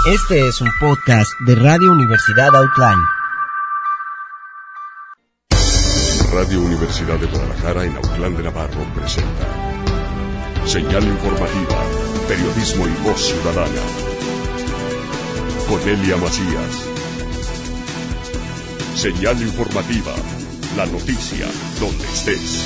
Este es un podcast de Radio Universidad Autlán. Radio Universidad de Guadalajara en Autlán de Navarro presenta Señal Informativa, Periodismo y Voz Ciudadana. Con Elia Macías. Señal Informativa, la noticia donde estés.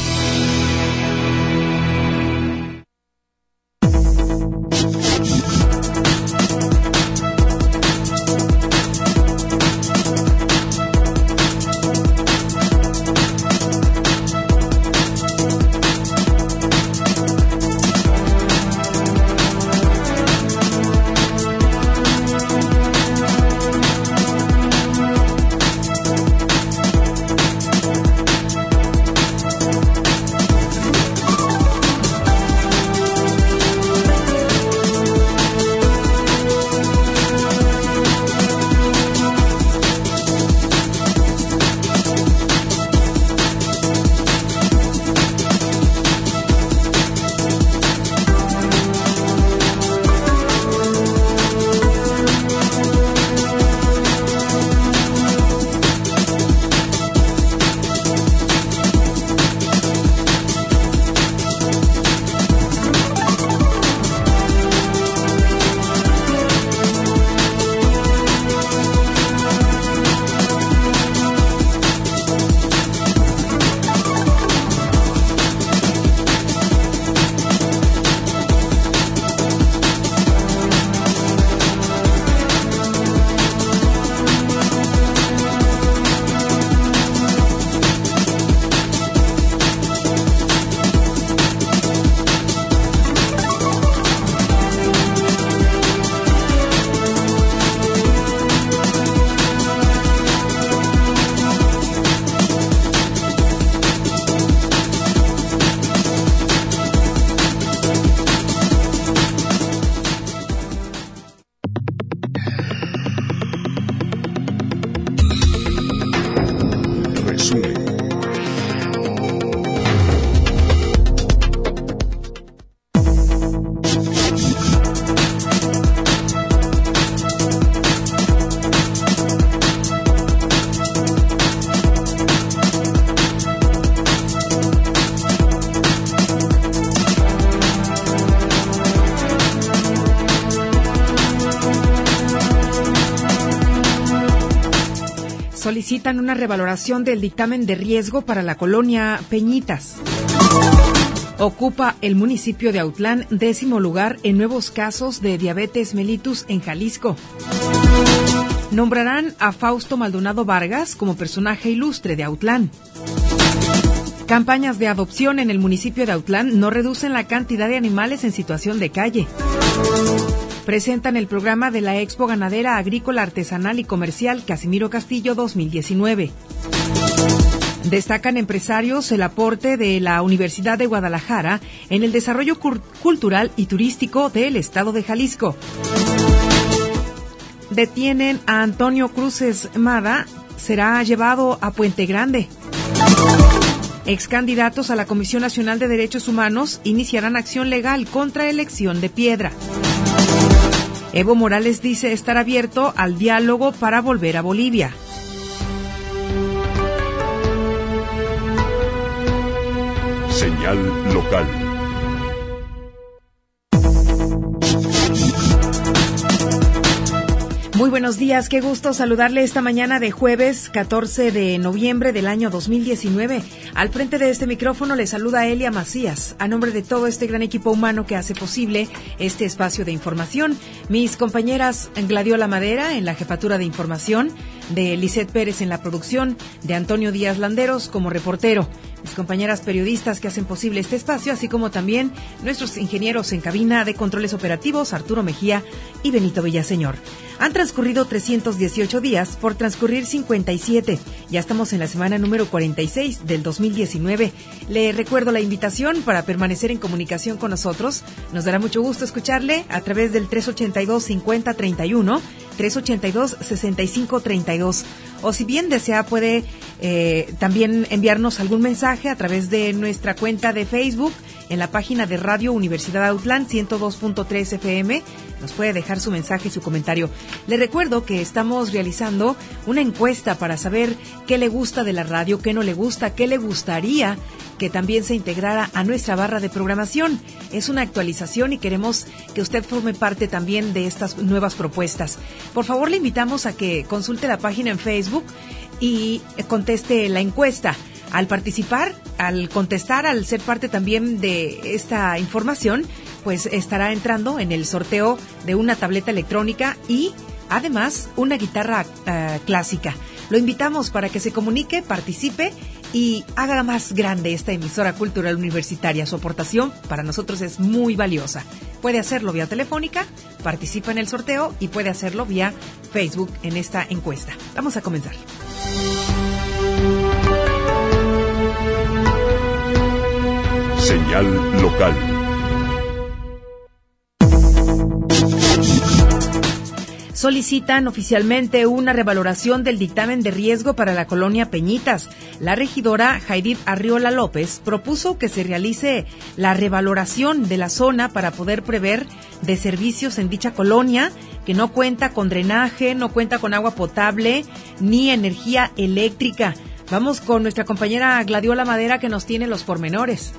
Solicitan una revaloración del dictamen de riesgo para la colonia Peñitas. Ocupa el municipio de Autlán 10º lugar en nuevos casos de diabetes mellitus en Jalisco. Nombrarán a Fausto Maldonado Vargas como personaje ilustre de Autlán. Campañas de adopción en el municipio de Autlán no reducen la cantidad de animales en situación de calle. Presentan el programa de la Expo Ganadera, Agrícola, Artesanal y Comercial Casimiro Castillo 2019. Destacan empresarios el aporte de la Universidad de Guadalajara en el desarrollo cultural y turístico del estado de Jalisco. Detienen a Antonio Cruces Mada, será llevado a Puente Grande. Excandidatos a la Comisión Nacional de Derechos Humanos iniciarán acción legal contra elección de piedra. Evo Morales dice estar abierto al diálogo para volver a Bolivia. Señal local. Muy buenos días, qué gusto saludarle esta mañana de jueves 14 de noviembre del año 2019. Al frente de este micrófono le saluda Elia Macías, a nombre de todo este gran equipo humano que hace posible este espacio de información. Mis compañeras Gladiola Madera en la jefatura de información, de Lisette Pérez en la producción, de Antonio Díaz Landeros como reportero. Mis compañeras periodistas que hacen posible este espacio, así como también nuestros ingenieros en cabina de controles operativos, Arturo Mejía y Benito Villaseñor. Han transcurrido 318 días por transcurrir 57. Ya estamos en la semana número 46 del 2019. Le recuerdo la invitación para permanecer en comunicación con nosotros. Nos dará mucho gusto escucharle a través del 382-5031, 382-6532. O si bien desea, puede también enviarnos algún mensaje a través de nuestra cuenta de Facebook, en la página de Radio Universidad Autlán 102.3 FM, nos puede dejar su mensaje y su comentario. Le recuerdo que estamos realizando una encuesta para saber qué le gusta de la radio, qué no le gusta, qué le gustaría que también se integrara a nuestra barra de programación. Es una actualización y queremos que usted forme parte también de estas nuevas propuestas. Por favor, le invitamos a que consulte la página en Facebook y conteste la encuesta. Al participar, al contestar, al ser parte también de esta información, pues estará entrando en el sorteo de una tableta electrónica y además una guitarra clásica. Lo invitamos para que se comunique, participe y haga más grande esta emisora cultural universitaria. Su aportación para nosotros es muy valiosa. Puede hacerlo vía telefónica, participa en el sorteo y puede hacerlo vía Facebook en esta encuesta. Vamos a comenzar. Señal local. Solicitan oficialmente una revaloración del dictamen de riesgo para la colonia Peñitas. La regidora Jaidith Arriola López propuso que se realice la revaloración de la zona para poder prever de servicios en dicha colonia que no cuenta con drenaje, no cuenta con agua potable ni energía eléctrica. Vamos con nuestra compañera Gladiola Madera que nos tiene los pormenores.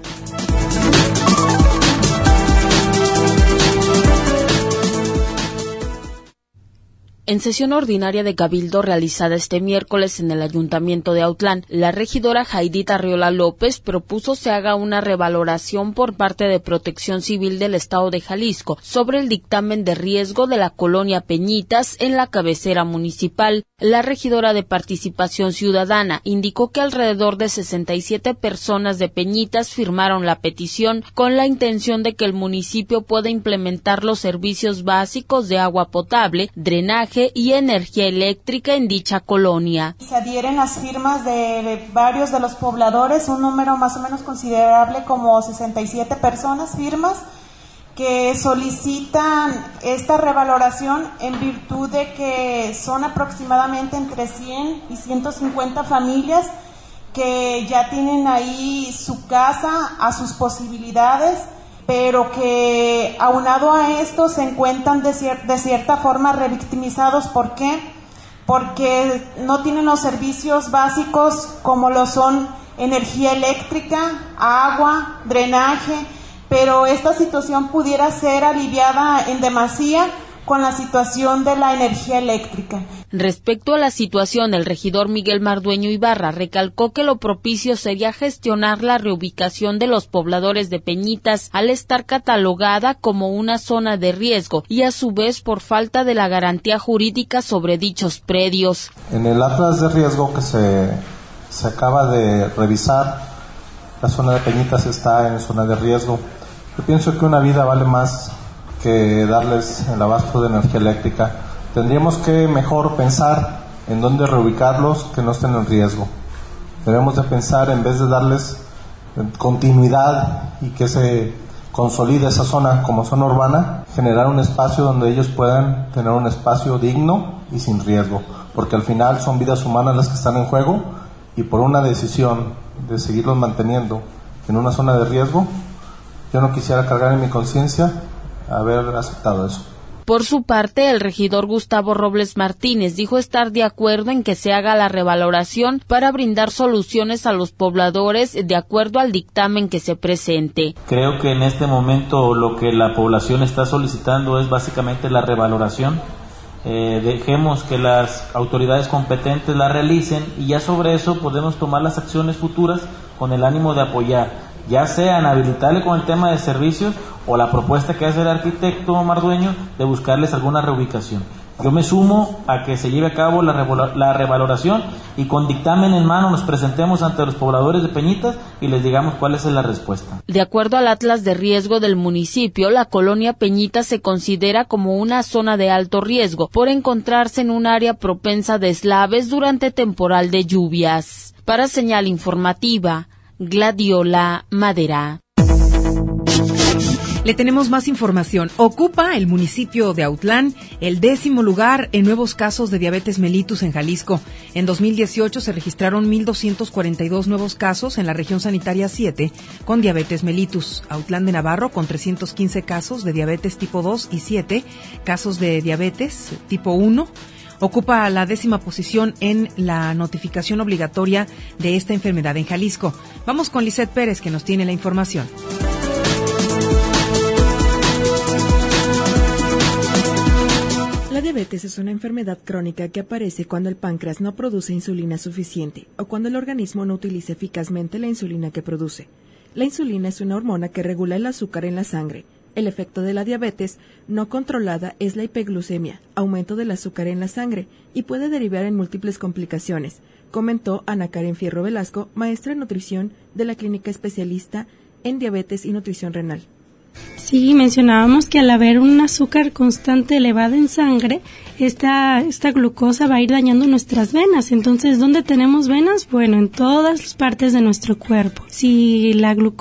En sesión ordinaria de Cabildo realizada este miércoles en el Ayuntamiento de Autlán, la regidora Jaidith Arriola López propuso se haga una revaloración por parte de Protección Civil del Estado de Jalisco sobre el dictamen de riesgo de la colonia Peñitas en la cabecera municipal. La regidora de Participación Ciudadana indicó que alrededor de 67 personas de Peñitas firmaron la petición con la intención de que el municipio pueda implementar los servicios básicos de agua potable, drenaje y energía eléctrica en dicha colonia. Se adhieren las firmas de varios de los pobladores, un número más o menos considerable, como 67 personas firmas, que solicitan esta revaloración en virtud de que son aproximadamente entre 100 y 150 familias que ya tienen ahí su casa a sus posibilidades, pero que aunado a esto se encuentran de cierta forma revictimizados. ¿Por qué? Porque no tienen los servicios básicos como lo son energía eléctrica, agua, drenaje, pero esta situación pudiera ser aliviada en demasía con la situación de la energía eléctrica. Respecto a la situación, el regidor Miguel Mardueño Ibarra recalcó que lo propicio sería gestionar la reubicación de los pobladores de Peñitas al estar catalogada como una zona de riesgo y a su vez por falta de la garantía jurídica sobre dichos predios. En el atlas de riesgo que se acaba de revisar, la zona de Peñitas está en zona de riesgo. Yo pienso que una vida vale más que darles el abasto de energía eléctrica. Tendríamos que mejor pensar en dónde reubicarlos que no estén en riesgo. Debemos de pensar, en vez de darles continuidad y que se consolide esa zona como zona urbana, generar un espacio donde ellos puedan tener un espacio digno y sin riesgo, porque al final son vidas humanas las que están en juego, y por una decisión de seguirlos manteniendo en una zona de riesgo, yo no quisiera cargar en mi conciencia haber aceptado eso. Por su parte, el regidor Gustavo Robles Martínez dijo estar de acuerdo en que se haga la revaloración para brindar soluciones a los pobladores de acuerdo al dictamen que se presente. Creo que en este momento lo que la población está solicitando es básicamente la revaloración. Dejemos que las autoridades competentes la realicen y ya sobre eso podemos tomar las acciones futuras con el ánimo de apoyar, ya sea en habilitarle con el tema de servicios o la propuesta que hace el arquitecto Mardueño de buscarles alguna reubicación. Yo me sumo a que se lleve a cabo la revaloración y con dictamen en mano nos presentemos ante los pobladores de Peñitas y les digamos cuál es la respuesta. De acuerdo al atlas de riesgo del municipio, la colonia Peñitas se considera como una zona de alto riesgo por encontrarse en un área propensa a deslaves durante temporal de lluvias. Para Señal Informativa, Gladiola Madera. Le tenemos más información. Ocupa el municipio de Autlán el 10º lugar en nuevos casos de diabetes mellitus en Jalisco. En 2018 se registraron 1,242 nuevos casos en la región sanitaria 7 con diabetes mellitus. Autlán de Navarro con 315 casos de diabetes tipo 2 y 7 casos de diabetes tipo 1. Ocupa la 10ª posición en la notificación obligatoria de esta enfermedad en Jalisco. Vamos con Lisette Pérez, que nos tiene la información. La diabetes es una enfermedad crónica que aparece cuando el páncreas no produce insulina suficiente o cuando el organismo no utiliza eficazmente la insulina que produce. La insulina es una hormona que regula el azúcar en la sangre. El efecto de la diabetes no controlada es la hipoglucemia, aumento del azúcar en la sangre, y puede derivar en múltiples complicaciones, comentó Ana Karen Fierro Velasco, maestra en nutrición de la Clínica Especialista en Diabetes y Nutrición Renal. Sí, mencionábamos que al haber un azúcar constante elevado en sangre, esta glucosa va a ir dañando nuestras venas. Entonces, ¿dónde tenemos venas? Bueno, en todas las partes de nuestro cuerpo. Si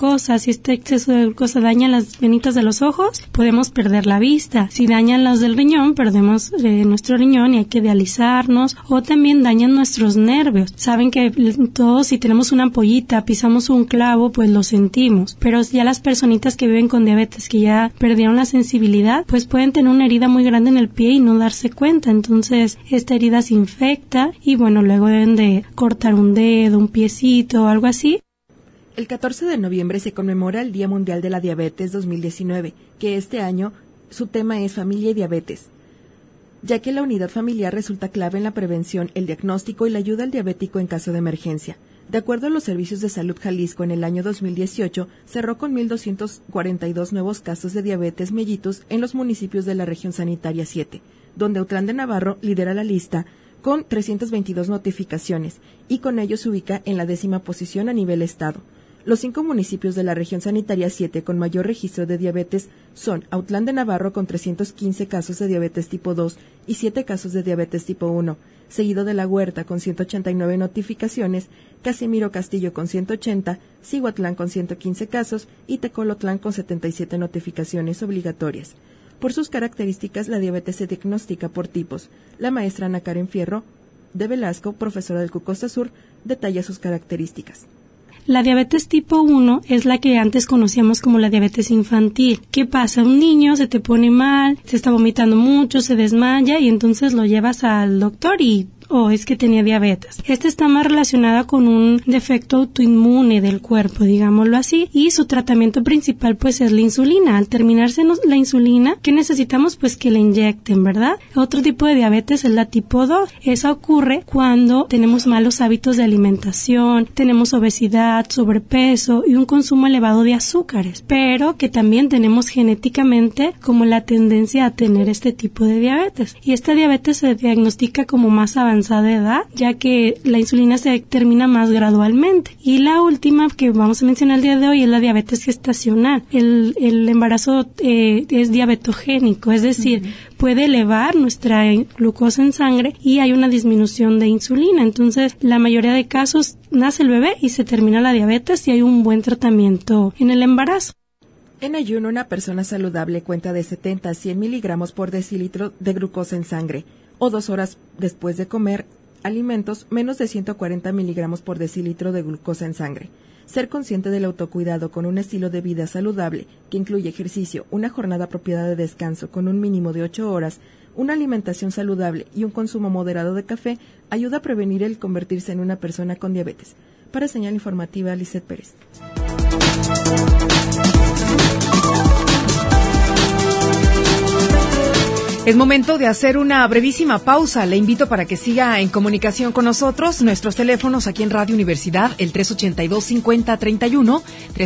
este exceso de glucosa daña las venitas de los ojos, podemos perder la vista. Si dañan las del riñón, perdemos nuestro riñón y hay que dializarnos. O también dañan nuestros nervios. Saben que todos, si tenemos una ampollita, pisamos un clavo, pues lo sentimos. Pero ya las personitas que viven con diabetes, que ya perdieron la sensibilidad, pues pueden tener una herida muy grande en el pie y no darse cuenta. Entonces, esta herida se infecta y bueno, luego deben de cortar un dedo, un piecito o algo así. El 14 de noviembre se conmemora el Día Mundial de la Diabetes 2019, que este año su tema es familia y diabetes, ya que la unidad familiar resulta clave en la prevención, el diagnóstico y la ayuda al diabético en caso de emergencia. De acuerdo a los servicios de salud Jalisco, en el año 2018 cerró con 1,242 nuevos casos de diabetes mellitus en los municipios de la región sanitaria 7, donde Autlán de Navarro lidera la lista con 322 notificaciones y con ello se ubica en la 10ª posición a nivel estado. Los 5 municipios de la región sanitaria 7 con mayor registro de diabetes son Autlán de Navarro con 315 casos de diabetes tipo 2 y 7 casos de diabetes tipo 1, seguido de La Huerta con 189 notificaciones, Casimiro Castillo con 180, Cihuatlán con 115 casos y Tecolotlán con 77 notificaciones obligatorias. Por sus características, la diabetes se diagnostica por tipos. La maestra Ana Karen Fierro de Velasco, profesora del CUCOSTA Sur, detalla sus características. La diabetes tipo 1 es la que antes conocíamos como la diabetes infantil. ¿Qué pasa? Un niño se te pone mal, se está vomitando mucho, se desmaya y entonces lo llevas al doctor y es que tenía diabetes. Esta está más relacionada con un defecto autoinmune del cuerpo, digámoslo así, y su tratamiento principal pues es la insulina. Al terminarse la insulina, ¿qué necesitamos? Pues que la inyecten, ¿verdad? Otro tipo de diabetes es la tipo 2. Esa ocurre cuando tenemos malos hábitos de alimentación, tenemos obesidad, sobrepeso y un consumo elevado de azúcares, pero que también tenemos genéticamente como la tendencia a tener este tipo de diabetes. Y esta diabetes se diagnostica como más avanzada de edad, ya que la insulina se determina más gradualmente. Y la última que vamos a mencionar el día de hoy es la diabetes gestacional. El embarazo es diabetogénico, es decir, puede elevar nuestra glucosa en sangre y hay una disminución de insulina. Entonces, la mayoría de casos nace el bebé y se termina la diabetes y hay un buen tratamiento en el embarazo. En ayuno, una persona saludable cuenta de 70 a 100 miligramos por decilitro de glucosa en sangre, o 2 horas después de comer alimentos, menos de 140 miligramos por decilitro de glucosa en sangre. Ser consciente del autocuidado con un estilo de vida saludable, que incluye ejercicio, una jornada apropiada de descanso con un mínimo de 8 horas, una alimentación saludable y un consumo moderado de café, ayuda a prevenir el convertirse en una persona con diabetes. Para Señal Informativa, Lisette Pérez. Es momento de hacer una brevísima pausa. Le invito para que siga en comunicación con nosotros. Nuestros teléfonos aquí en Radio Universidad, el 382-5031,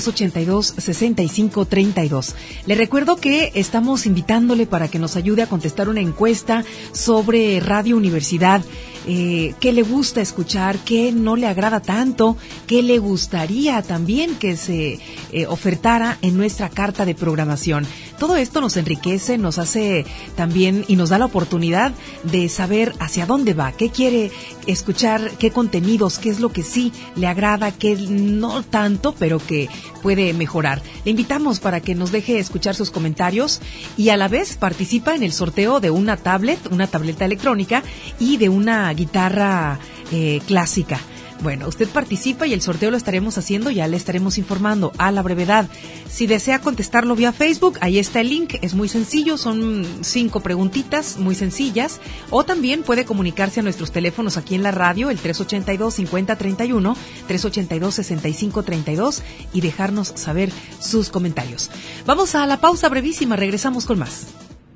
382-6532. Le recuerdo que estamos invitándole para que nos ayude a contestar una encuesta sobre Radio Universidad. ¿Qué le gusta escuchar? ¿Qué no le agrada tanto? ¿Qué le gustaría también que se ofertara en nuestra carta de programación? todo esto nos enriquece, nos hace también y nos da la oportunidad de saber hacia dónde va, qué quiere escuchar, qué contenidos, qué es lo que sí le agrada, qué no tanto, pero que puede mejorar. Le invitamos para que nos deje escuchar sus comentarios y a la vez participa en el sorteo de una tableta electrónica y de una guitarra clásica. Bueno, usted participa y el sorteo lo estaremos haciendo, ya le estaremos informando a la brevedad. Si desea contestarlo vía Facebook, ahí está el link, es muy sencillo, son 5 preguntitas muy sencillas, o también puede comunicarse a nuestros teléfonos aquí en la radio, el 382-5031, 382-6532 y dejarnos saber sus comentarios. Vamos a la pausa brevísima, regresamos con más.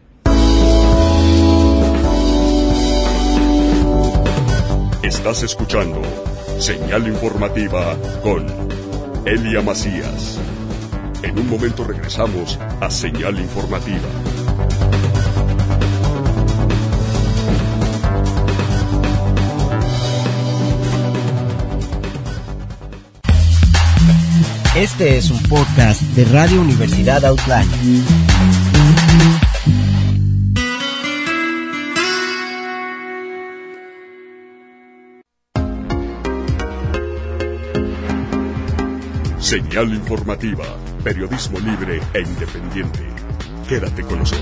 Estás escuchando Señal Informativa con Elia Macías. En un momento regresamos a Señal Informativa. Este es un podcast de Radio Universidad Outline. Señal Informativa, periodismo libre e independiente. Quédate con nosotros.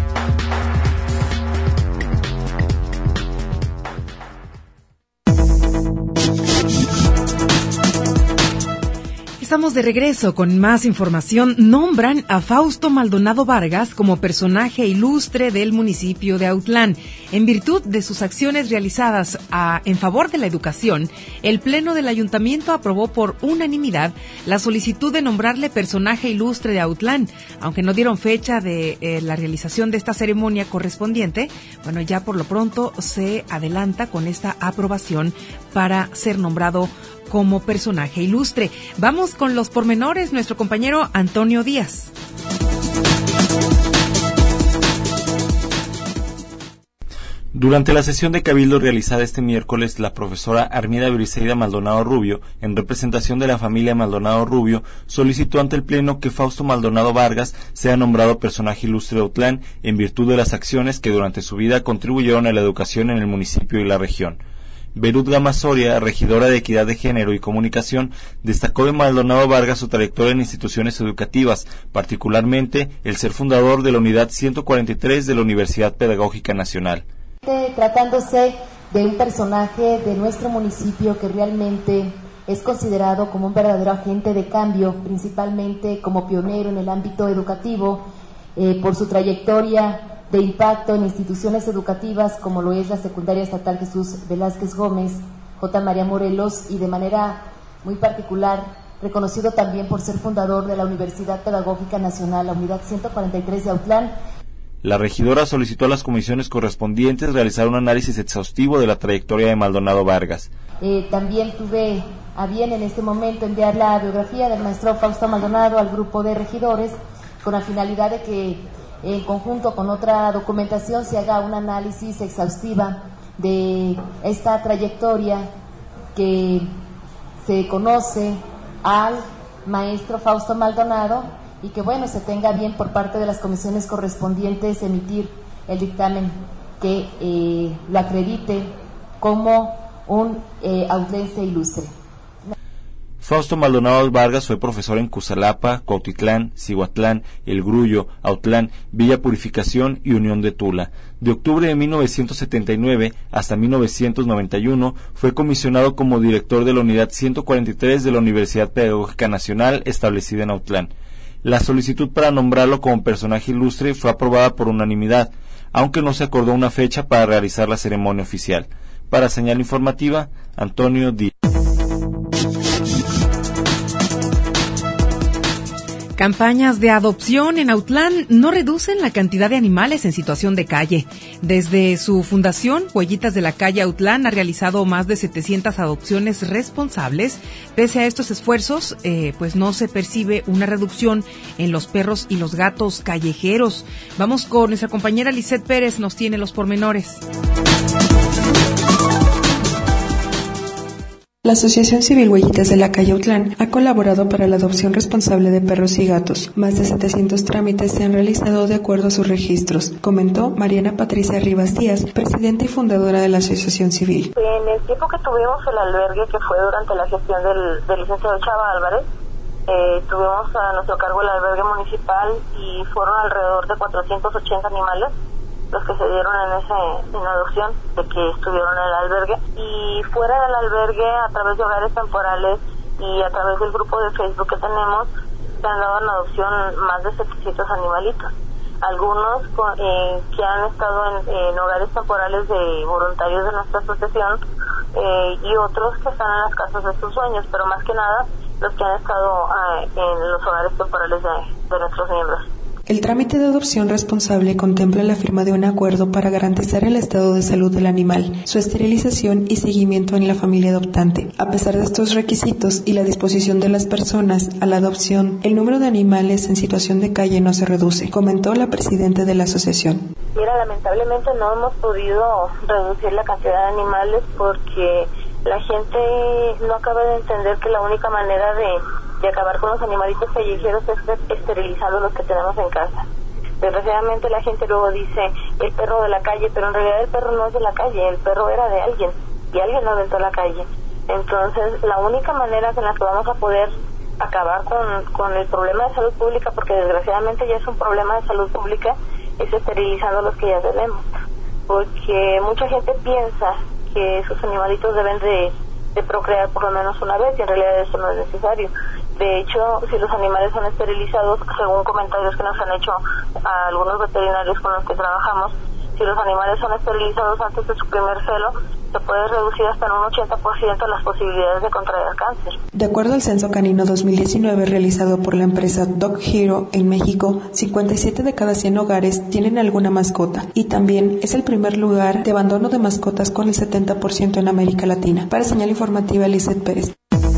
Estamos de regreso con más información. Nombran a Fausto Maldonado Vargas como personaje ilustre del municipio de Autlán. En virtud de sus acciones realizadas en favor de la educación, el Pleno del Ayuntamiento aprobó por unanimidad la solicitud de nombrarle personaje ilustre de Autlán. Aunque no dieron fecha de la realización de esta ceremonia correspondiente, bueno, ya por lo pronto se adelanta con esta aprobación para ser nombrado como personaje ilustre. Vamos con los pormenores, nuestro compañero Antonio Díaz. Durante la sesión de Cabildo realizada este miércoles, la profesora Armida Briseida Maldonado Rubio, en representación de la familia Maldonado Rubio, solicitó ante el Pleno que Fausto Maldonado Vargas sea nombrado personaje ilustre de Autlán en virtud de las acciones que durante su vida contribuyeron a la educación en el municipio y la región. Berut Gama Soria, regidora de Equidad de Género y Comunicación, destacó de Maldonado Vargas su trayectoria en instituciones educativas, particularmente el ser fundador de la Unidad 143 de la Universidad Pedagógica Nacional. Tratándose de un personaje de nuestro municipio que realmente es considerado como un verdadero agente de cambio, principalmente como pionero en el ámbito educativo, por su trayectoria de impacto en instituciones educativas como lo es la Secundaria Estatal Jesús Velázquez Gómez, J. María Morelos, y de manera muy particular reconocido también por ser fundador de la Universidad Pedagógica Nacional, la Unidad 143 de Autlán. La regidora solicitó a las comisiones correspondientes realizar un análisis exhaustivo de la trayectoria de Maldonado Vargas. También tuve a bien en este momento enviar la biografía del maestro Fausto Maldonado al grupo de regidores con la finalidad de que en conjunto con otra documentación se haga un análisis exhaustiva de esta trayectoria que se conoce al maestro Fausto Maldonado y que bueno, se tenga bien por parte de las comisiones correspondientes emitir el dictamen que lo acredite como un autlense ilustre. Fausto Maldonado Vargas fue profesor en Cusalapa, Cuautitlán, Cihuatlán, El Grullo, Autlán, Villa Purificación y Unión de Tula. De octubre de 1979 hasta 1991 fue comisionado como director de la Unidad 143 de la Universidad Pedagógica Nacional establecida en Autlán. La solicitud para nombrarlo como personaje ilustre fue aprobada por unanimidad, aunque no se acordó una fecha para realizar la ceremonia oficial. Para Señal Informativa, Antonio Díaz. Campañas de adopción en Autlán no reducen la cantidad de animales en situación de calle. Desde su fundación, Huellitas de la Calle Autlán ha realizado más de 700 adopciones responsables. Pese a estos esfuerzos, pues no se percibe una reducción en los perros y los gatos callejeros. Vamos con nuestra compañera Lisette Pérez, nos tiene los pormenores. La Asociación Civil Huellitas de la Calle Autlán ha colaborado para la adopción responsable de perros y gatos. Más de 700 trámites se han realizado de acuerdo a sus registros, comentó Mariana Patricia Rivas Díaz, presidenta y fundadora de la Asociación Civil. En el tiempo que tuvimos el albergue, que fue durante la gestión del licenciado Chava Álvarez, tuvimos a nuestro cargo el albergue municipal y fueron alrededor de 480 animales los que se dieron en adopción, de que estuvieron en el albergue, y fuera del albergue, a través de hogares temporales y a través del grupo de Facebook que tenemos, se han dado en adopción más de 700 animalitos. Algunos que han estado en hogares temporales de voluntarios de nuestra asociación y otros que están en las casas de sus sueños, pero más que nada los que han estado en los hogares temporales de nuestros miembros. El trámite de adopción responsable contempla la firma de un acuerdo para garantizar el estado de salud del animal, su esterilización y seguimiento en la familia adoptante. A pesar de estos requisitos y la disposición de las personas a la adopción, el número de animales en situación de calle no se reduce, comentó la presidenta de la asociación. Mira, lamentablemente no hemos podido reducir la cantidad de animales porque la gente no acaba de entender que la única manera de acabar con los animalitos callejeros es esterilizando los que tenemos en casa. Desgraciadamente la gente luego dice el perro de la calle, pero en realidad el perro no es de la calle, el perro era de alguien y alguien lo aventó a la calle. Entonces la única manera en la que vamos a poder acabar con el problema de salud pública, porque desgraciadamente ya es un problema de salud pública, es esterilizando los que ya tenemos, porque mucha gente piensa que sus animalitos deben de procrear por lo menos una vez y en realidad eso no es necesario. De hecho, si los animales son esterilizados, según comentarios que nos han hecho a algunos veterinarios con los que trabajamos, si los animales son esterilizados antes de su primer celo, se puede reducir hasta en un 80% las posibilidades de contraer cáncer. De acuerdo al Censo Canino 2019 realizado por la empresa Dog Hero en México, 57 de cada 100 hogares tienen alguna mascota y también es el primer lugar de abandono de mascotas con el 70% en América Latina. Para Señal Informativa, Lizeth Pérez.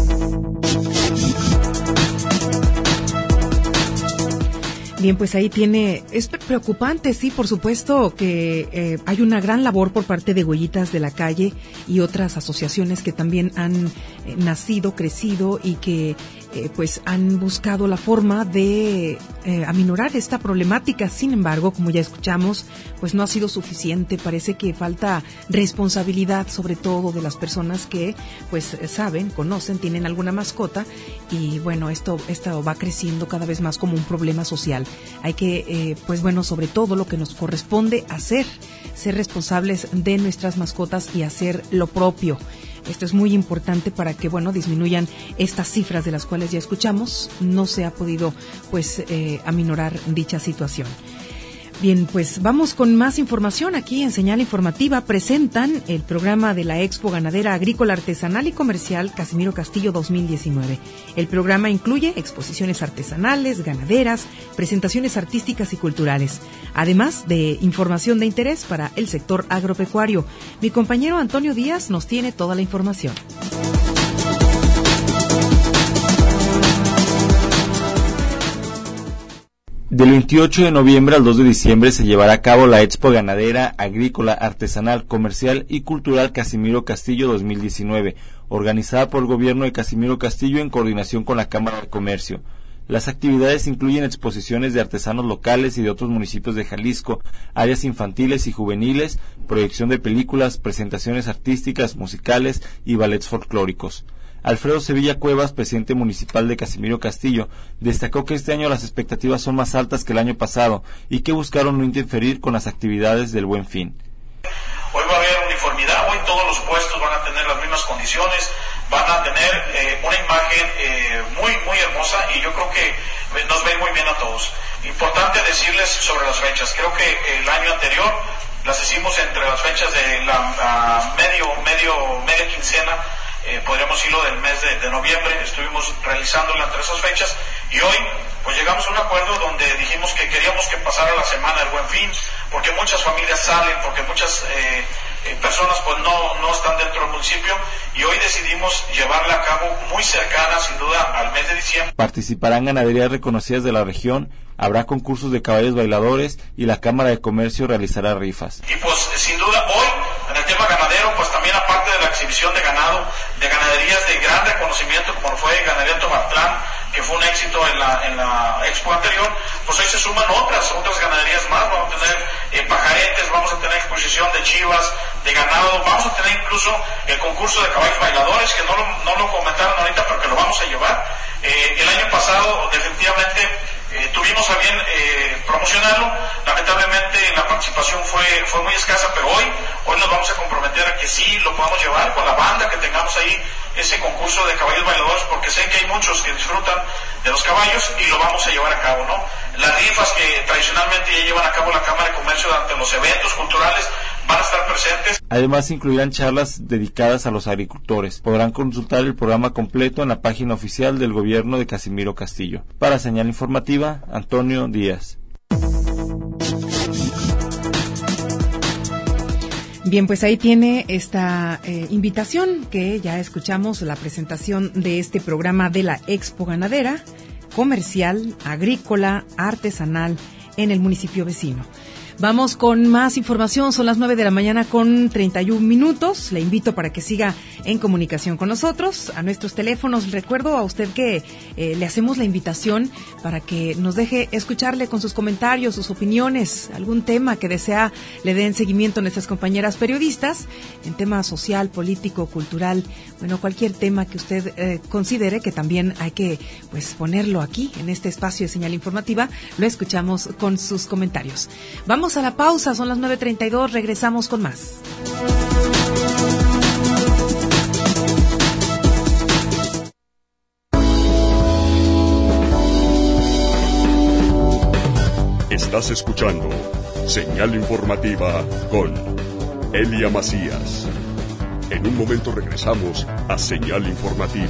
Bien, pues ahí es preocupante, sí, por supuesto que hay una gran labor por parte de Huellitas de la Calle y otras asociaciones que también han nacido, crecido y que pues han buscado la forma de aminorar esta problemática. Sin embargo, como ya escuchamos, pues no ha sido suficiente. Parece que falta responsabilidad, sobre todo de las personas que pues saben, conocen, tienen alguna mascota y bueno, esto va creciendo cada vez más como un problema social. Hay que, pues bueno, sobre todo lo que nos corresponde hacer, ser responsables de nuestras mascotas y hacer lo propio. Esto es muy importante para que, bueno, disminuyan estas cifras de las cuales ya escuchamos. No se ha podido, pues, aminorar dicha situación. Bien, pues vamos con más información aquí en Señal Informativa. Presentan el programa de la Expo Ganadera Agrícola Artesanal y Comercial Casimiro Castillo 2019. El programa incluye exposiciones artesanales, ganaderas, presentaciones artísticas y culturales, además de información de interés para el sector agropecuario. Mi compañero Antonio Díaz nos tiene toda la información. Del 28 de noviembre al 2 de diciembre se llevará a cabo la Expo Ganadera, Agrícola, Artesanal, Comercial y Cultural Casimiro Castillo 2019, organizada por el Gobierno de Casimiro Castillo en coordinación con la Cámara de Comercio. Las actividades incluyen exposiciones de artesanos locales y de otros municipios de Jalisco, áreas infantiles y juveniles, proyección de películas, presentaciones artísticas, musicales y ballets folclóricos. Alfredo Sevilla Cuevas, presidente municipal de Casimiro Castillo, destacó que este año las expectativas son más altas que el año pasado y que buscaron no interferir con las actividades del Buen Fin. Hoy va a haber uniformidad, hoy todos los puestos van a tener las mismas condiciones, van a tener una imagen muy hermosa y yo creo que nos ven muy bien a todos. Importante decirles sobre las fechas, creo que el año anterior las hicimos entre las fechas de la media quincena, podríamos decirlo del mes de noviembre, estuvimos realizándola entre esas fechas y hoy pues llegamos a un acuerdo donde dijimos que queríamos que pasara la semana del Buen Fin, porque muchas familias salen, porque muchas personas pues no están dentro del municipio y hoy decidimos llevarla a cabo muy cercana sin duda al mes de diciembre. Participarán ganaderías reconocidas de la región, habrá concursos de caballos bailadores y la Cámara de Comercio realizará rifas. Y pues sin duda hoy en el el tema ganadero, pues también aparte de la exhibición de ganado, de ganaderías de gran reconocimiento, como fue Ganadería Tomatlán, que fue un éxito en la expo anterior, pues hoy se suman otras ganaderías más. Vamos a tener pajaretes, vamos a tener exposición de chivas, de ganado, vamos a tener incluso el concurso de caballos bailadores, que no lo comentaron ahorita, pero que lo vamos a llevar. El año pasado definitivamente tuvimos a bien promocionarlo. Lamentablemente la participación fue muy escasa, pero hoy nos vamos a comprometer a que sí lo podamos llevar con la banda, que tengamos ahí ese concurso de caballos bailadores, porque sé que hay muchos que disfrutan de los caballos y lo vamos a llevar a cabo, ¿no? Las rifas que tradicionalmente ya llevan a cabo la Cámara de Comercio durante los eventos culturales van a estar presentes. Además incluirán charlas dedicadas a los agricultores. Podrán consultar el programa completo en la página oficial del gobierno de Casimiro Castillo. Para Señal Informativa, Antonio Díaz. Bien, pues ahí tiene esta invitación que ya escuchamos, la presentación de este programa de la Expo Ganadera, comercial, agrícola, artesanal en el municipio vecino. Vamos con más información, son las 9 de la mañana con 31 minutos. Le invito para que siga en comunicación con nosotros a nuestros teléfonos. Recuerdo a usted que le hacemos la invitación para que nos deje escucharle con sus comentarios, sus opiniones, algún tema que desea le den seguimiento a nuestras compañeras periodistas en tema social, político, cultural, bueno, cualquier tema que usted considere que también hay que ponerlo aquí en este espacio de Señal Informativa. Lo escuchamos con sus comentarios. Vamos a la pausa, son las 9:32, regresamos con más. Estás escuchando Señal Informativa con Elia Macías. En un momento regresamos a Señal Informativa.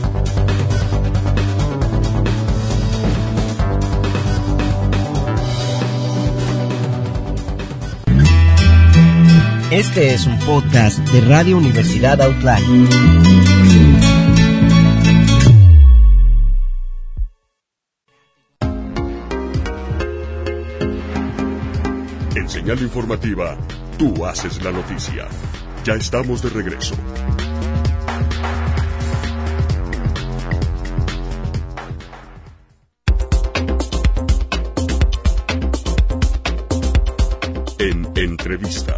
Este es un podcast de Radio Universidad Outline. En Señal Informativa, tú haces la noticia. Ya estamos de regreso. En entrevista.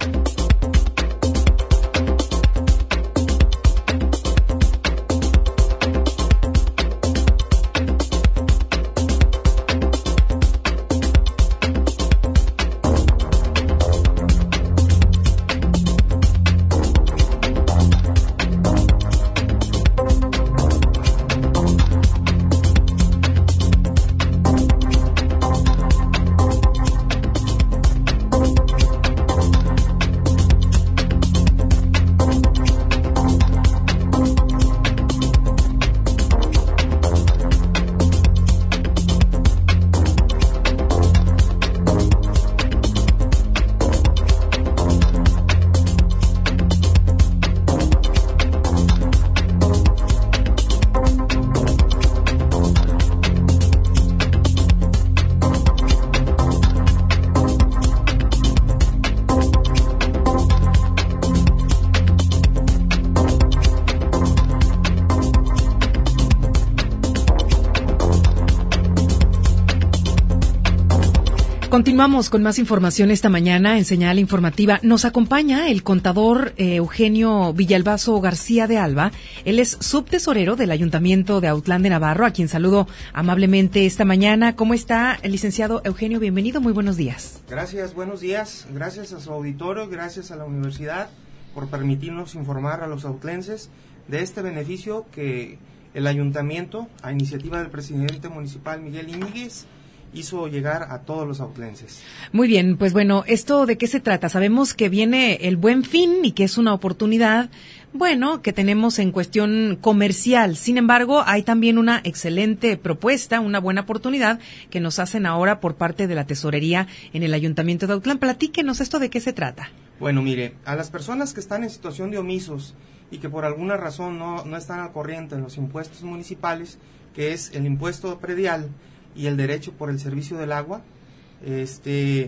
Continuamos con más información esta mañana en Señal Informativa. Nos acompaña el contador Eugenio Villalbazo García de Alba. Él es subtesorero del Ayuntamiento de Autlán de Navarro, a quien saludo amablemente esta mañana. ¿Cómo está, el licenciado Eugenio? Bienvenido, muy buenos días. Gracias, buenos días. Gracias a su auditorio, gracias a la universidad por permitirnos informar a los autlenses de este beneficio que el Ayuntamiento, a iniciativa del presidente municipal Miguel Íñiguez, hizo llegar a todos los autlenses. Muy bien, pues bueno, ¿esto de qué se trata? Sabemos que viene el Buen Fin y que es una oportunidad, bueno, que tenemos en cuestión comercial. Sin embargo, hay también una excelente propuesta, una buena oportunidad que nos hacen ahora por parte de la tesorería en el Ayuntamiento de Autlán. Platíquenos esto de qué se trata. Bueno, mire, a las personas que están en situación de omisos y que por alguna razón no están al corriente en los impuestos municipales, que es el impuesto predial y el derecho por el servicio del agua,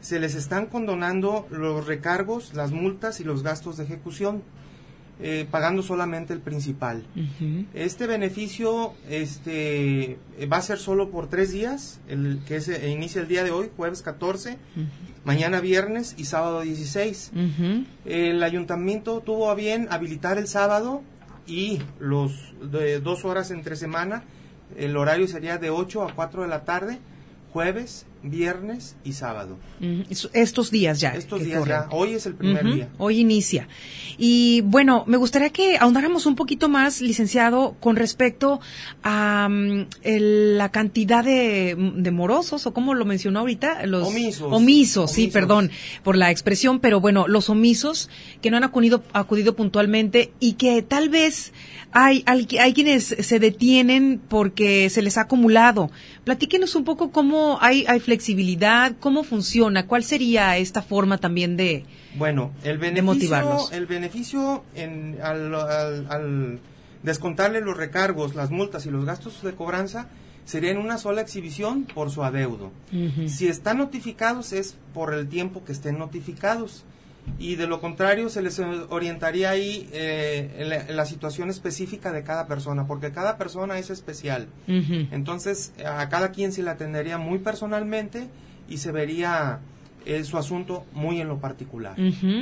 se les están condonando los recargos, las multas y los gastos de ejecución, pagando solamente el principal. Este beneficio va a ser solo por 3 días, que inicia el día de hoy, jueves 14, mañana viernes y sábado 16. El ayuntamiento tuvo a bien habilitar el sábado y los de 2 horas entre semana. El horario sería de 8 a 4 de la tarde, jueves, viernes y sábado. Estos días ya. Estos días ya. Hoy es el primer día. Hoy inicia. Y bueno, me gustaría que ahondáramos un poquito más, licenciado, con respecto a la cantidad de morosos, o como lo mencionó ahorita, los omisos, sí, perdón por la expresión, pero bueno, los omisos que no han acudido puntualmente y que tal vez hay quienes se detienen porque se les ha acumulado. Platíquenos un poco cómo hay flexibilidad, cómo funciona, cuál sería esta forma también de motivarlos. El beneficio al descontarle los recargos, las multas y los gastos de cobranza sería en una sola exhibición por su adeudo. Si están notificados es por el tiempo que estén notificados. Y de lo contrario se les orientaría ahí en la situación específica de cada persona, porque cada persona es especial. Entonces a cada quien se le atendería muy personalmente y se vería su asunto muy en lo particular.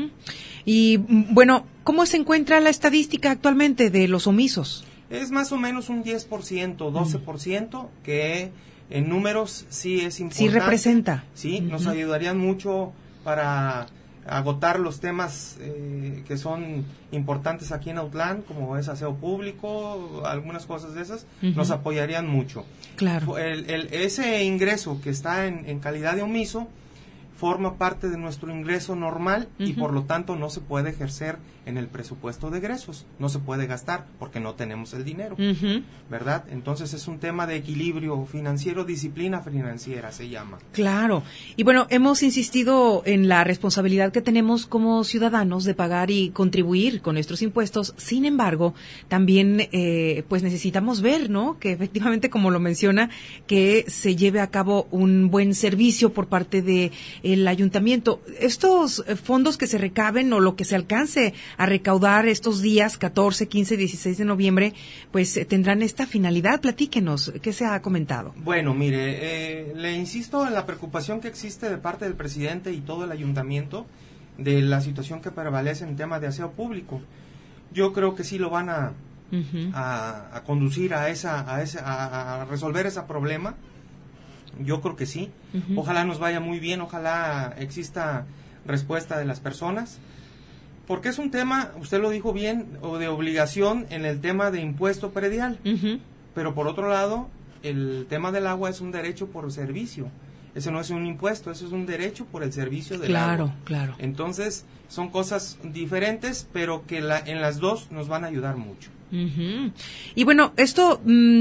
Y bueno, ¿cómo se encuentra la estadística actualmente de los omisos? Es más o menos un 10%, 12%, que en números sí es importante. Sí representa. Sí, nos ayudarían mucho para agotar los temas que son importantes aquí en Autlán, como es aseo público, algunas cosas de esas, nos apoyarían mucho. Claro. Ese ingreso que está en calidad de omiso forma parte de nuestro ingreso normal y por lo tanto no se puede ejercer en el presupuesto de egresos, no se puede gastar porque no tenemos el dinero, ¿verdad? Entonces es un tema de equilibrio financiero, disciplina financiera se llama. Claro, y bueno, hemos insistido en la responsabilidad que tenemos como ciudadanos de pagar y contribuir con nuestros impuestos. Sin embargo, también pues necesitamos ver, ¿no?, que efectivamente, como lo menciona, que se lleve a cabo un buen servicio por parte de el ayuntamiento. Estos fondos que se recaben o lo que se alcance a recaudar estos días 14, 15, 16 de noviembre, pues tendrán esta finalidad. Platíquenos, ¿qué se ha comentado? Bueno, mire, le insisto en la preocupación que existe de parte del presidente y todo el ayuntamiento de la situación que prevalece en tema de aseo público. Yo creo que sí lo van a conducir a resolver ese problema. Yo creo que sí. Ojalá nos vaya muy bien, ojalá exista respuesta de las personas, porque es un tema, usted lo dijo bien, o de obligación en el tema de impuesto predial, pero por otro lado, el tema del agua es un derecho por servicio. Ese no es un impuesto, eso es un derecho por el servicio del agua. Claro. Entonces, son cosas diferentes, pero que en las dos nos van a ayudar mucho. Y bueno, esto...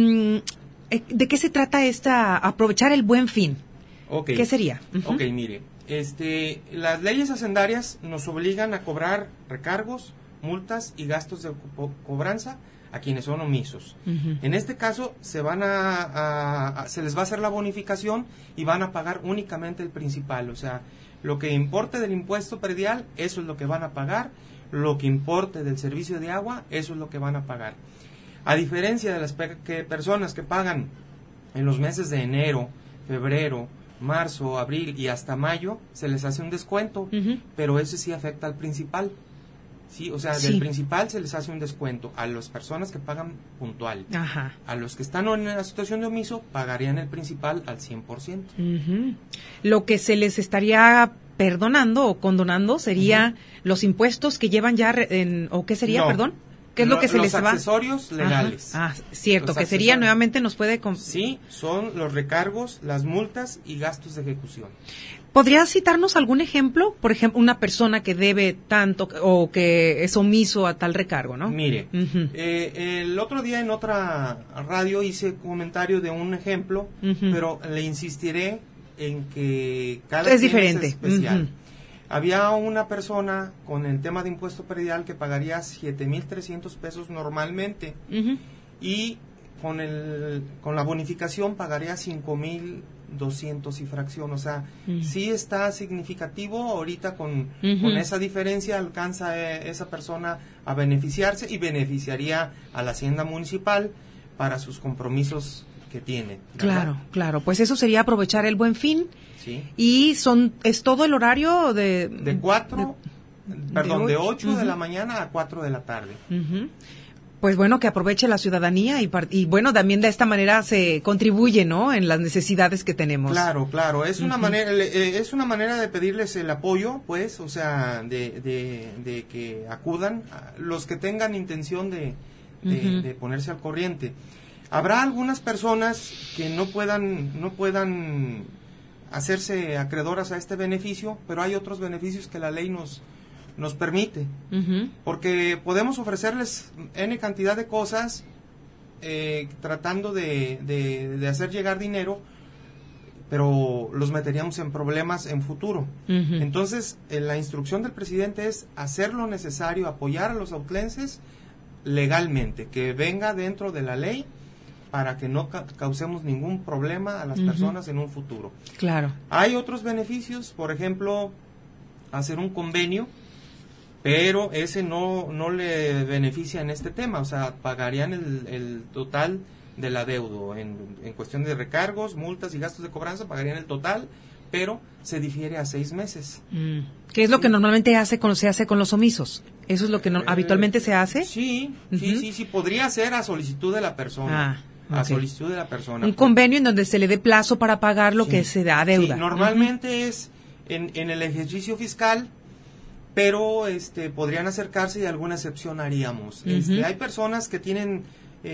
¿de qué se trata aprovechar el Buen Fin? Okay. ¿Qué sería? Ok, mire, las leyes hacendarias nos obligan a cobrar recargos, multas y gastos de cobranza a quienes son omisos. En este caso, se les va a hacer la bonificación y van a pagar únicamente el principal, o sea, lo que importe del impuesto predial, eso es lo que van a pagar, lo que importe del servicio de agua, eso es lo que van a pagar. A diferencia de las personas que pagan en los meses de enero, febrero, marzo, abril y hasta mayo, se les hace un descuento, pero ese sí afecta al principal. Sí, o sea, del principal se les hace un descuento a las personas que pagan puntual. A los que están en la situación de omiso pagarían el principal al 100%. Lo que se les estaría perdonando o condonando sería los impuestos que llevan ya ¿o qué sería, perdón? ¿Qué es lo que se les va? Los accesorios legales. Cierto, que sería nuevamente nos puede... Sí, son los recargos, las multas y gastos de ejecución. ¿Podrías citarnos algún ejemplo? Por ejemplo, una persona que debe tanto o que es omiso a tal recargo, ¿no? Mire, el otro día en otra radio hice comentario de un ejemplo, pero le insistiré en que cada es diferente. Es especial. Había una persona con el tema de impuesto predial que pagaría 7,300 pesos normalmente y con la bonificación pagaría 5,000 200 y fracción, o sea, sí está significativo. Ahorita con esa diferencia alcanza esa persona a beneficiarse y beneficiaría a la hacienda municipal para sus compromisos que tiene, ¿verdad? Claro, pues eso sería aprovechar el Buen Fin. Sí. Y es todo el horario de 8 de la mañana a 4 de la tarde. Pues bueno, que aproveche la ciudadanía y bueno, también de esta manera se contribuye, ¿no?, en las necesidades que tenemos. Claro, es una manera de pedirles el apoyo, pues, o sea, de que acudan los que tengan intención de ponerse al corriente. Habrá algunas personas que no puedan hacerse acreedoras a este beneficio, pero hay otros beneficios que la ley nos permite, porque podemos ofrecerles N cantidad de cosas tratando de hacer llegar dinero, pero los meteríamos en problemas en futuro. Entonces, la instrucción del presidente es hacer lo necesario, apoyar a los autlenses legalmente, que venga dentro de la ley para que no causemos ningún problema a las personas en un futuro. Claro. Hay otros beneficios, por ejemplo, hacer un convenio, pero ese no le beneficia en este tema, o sea, pagarían el total del adeudo. En cuestión de recargos, multas y gastos de cobranza, pagarían el total, pero se difiere a 6 meses. ¿Qué es lo que normalmente se hace con los omisos? ¿Eso es lo que habitualmente se hace? Sí, podría ser a solicitud de la persona. A solicitud de la persona. Un convenio en donde se le dé plazo para pagar lo que se da deuda. Sí, normalmente es en el ejercicio fiscal, pero podrían acercarse y alguna excepción haríamos. Hay personas que tienen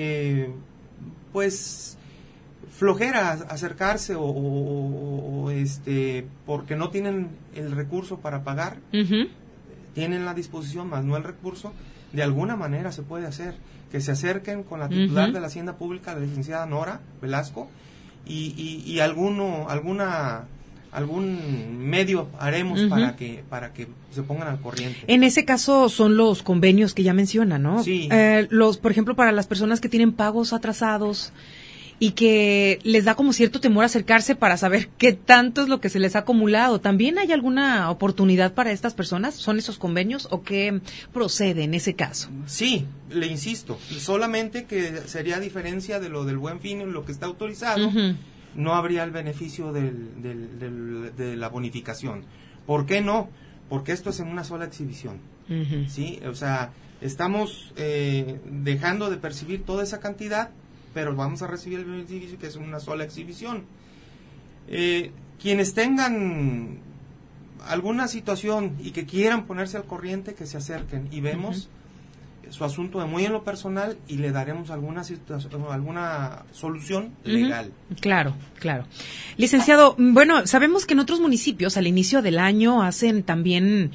pues flojera acercarse o porque no tienen el recurso para pagar. Tienen la disposición más no el recurso. De alguna manera se puede hacer que se acerquen con la titular de la Hacienda Pública, la licenciada Nora Velasco, y algún medio haremos para que se pongan al corriente. En ese caso son los convenios que ya menciona, ¿no? Sí. Por ejemplo, para las personas que tienen pagos atrasados y que les da como cierto temor acercarse para saber qué tanto es lo que se les ha acumulado. ¿También hay alguna oportunidad para estas personas? ¿Son esos convenios o qué procede en ese caso? Sí, le insisto, solamente que sería diferencia de lo del Buen Fin en lo que está autorizado, no habría el beneficio de la bonificación. ¿Por qué no? Porque esto es en una sola exhibición. ¿Sí? O sea, estamos dejando de percibir toda esa cantidad, pero vamos a recibir el beneficio que es una sola exhibición. Quienes tengan alguna situación y que quieran ponerse al corriente, que se acerquen y vemos su asunto muy en lo personal y le daremos alguna solución legal. Claro. Licenciado, bueno, sabemos que en otros municipios al inicio del año hacen también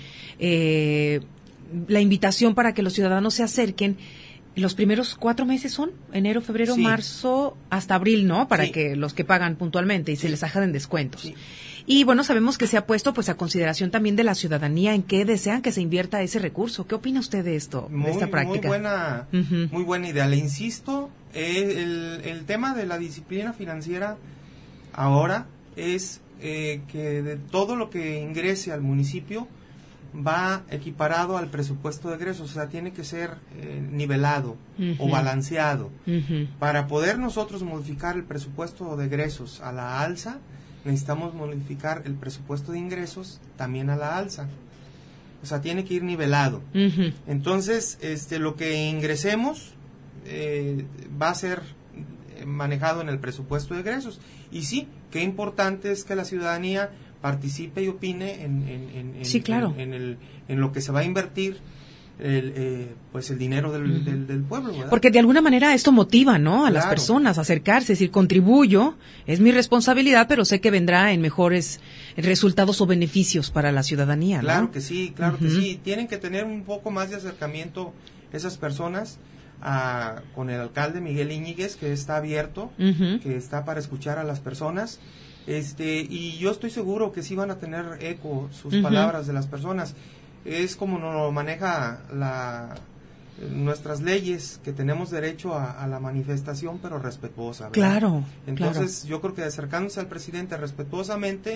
la invitación para que los ciudadanos se acerquen. Los primeros 4 meses son enero, febrero, marzo, hasta abril, ¿no? Para que los que pagan puntualmente y se les hagan descuentos. Sí. Y bueno, sabemos que se ha puesto pues a consideración también de la ciudadanía en qué desean que se invierta ese recurso. ¿Qué opina usted de esto, de esta práctica? Muy buena idea. Le insisto, el tema de la disciplina financiera ahora es que de todo lo que ingrese al municipio va equiparado al presupuesto de egresos, o sea, tiene que ser nivelado o balanceado. Para poder nosotros modificar el presupuesto de egresos a la alza, necesitamos modificar el presupuesto de ingresos también a la alza. O sea, tiene que ir nivelado. Entonces, lo que ingresemos va a ser manejado en el presupuesto de egresos. Y sí, qué importante es que la ciudadanía participe y opine en lo que se va a invertir pues el dinero del pueblo, ¿verdad? Porque de alguna manera esto motiva, ¿no? A las personas a acercarse, es decir, contribuyo, es mi responsabilidad, pero sé que vendrá en mejores resultados o beneficios para la ciudadanía, ¿no? Claro que sí. Tienen que tener un poco más de acercamiento esas personas con el alcalde Miguel Iñiguez, que está abierto, que está para escuchar a las personas. Y yo estoy seguro que sí van a tener eco sus palabras de las personas. Es como nos lo maneja nuestras leyes, que tenemos derecho a la manifestación, pero respetuosa, ¿verdad? Claro. Entonces, yo creo que acercándose al presidente respetuosamente,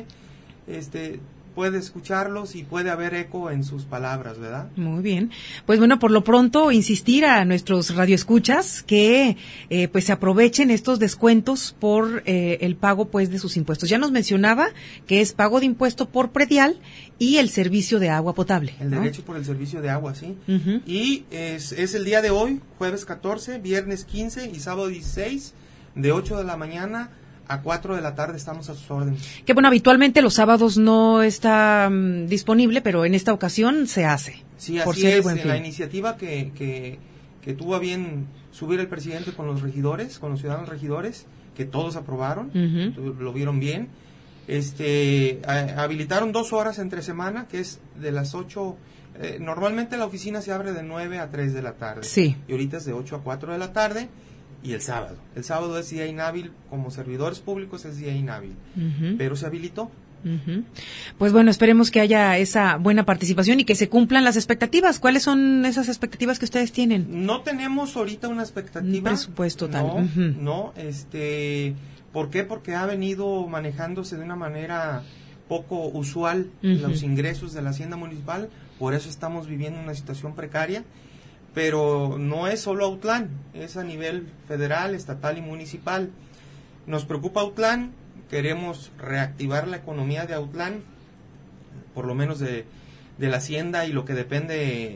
puede escucharlos y puede haber eco en sus palabras, ¿verdad? Muy bien. Pues bueno, por lo pronto insistir a nuestros radioescuchas que pues se aprovechen estos descuentos por el pago pues de sus impuestos. Ya nos mencionaba que es pago de impuesto por predial y el servicio de agua potable. El derecho por el servicio de agua, sí. Uh-huh. Y es el día de hoy, jueves 14, viernes 15 y sábado 16, de 8 de la mañana a 4 de la tarde estamos a sus órdenes. Que bueno, habitualmente los sábados no está disponible, pero en esta ocasión se hace. Sí, así es. En la iniciativa que tuvo a bien subir el presidente con los regidores, con los ciudadanos regidores, que todos aprobaron, lo vieron bien. Habilitaron 2 horas entre semana, que es de las 8. Normalmente la oficina se abre de 9 a 3 de la tarde. Sí. Y ahorita es de 8 a 4 de la tarde. Y el sábado. El sábado es día inhábil, como servidores públicos es día inhábil. Pero se habilitó. Pues bueno, esperemos que haya esa buena participación y que se cumplan las expectativas. ¿Cuáles son esas expectativas que ustedes tienen? No tenemos ahorita una expectativa. Un presupuesto tal. No, ¿por qué? Porque ha venido manejándose de una manera poco usual los ingresos de la hacienda municipal. Por eso estamos viviendo una situación precaria. Pero no es solo Autlán, es a nivel federal, estatal y municipal. Nos preocupa Autlán, queremos reactivar la economía de Autlán, por lo menos de la hacienda y lo que dependa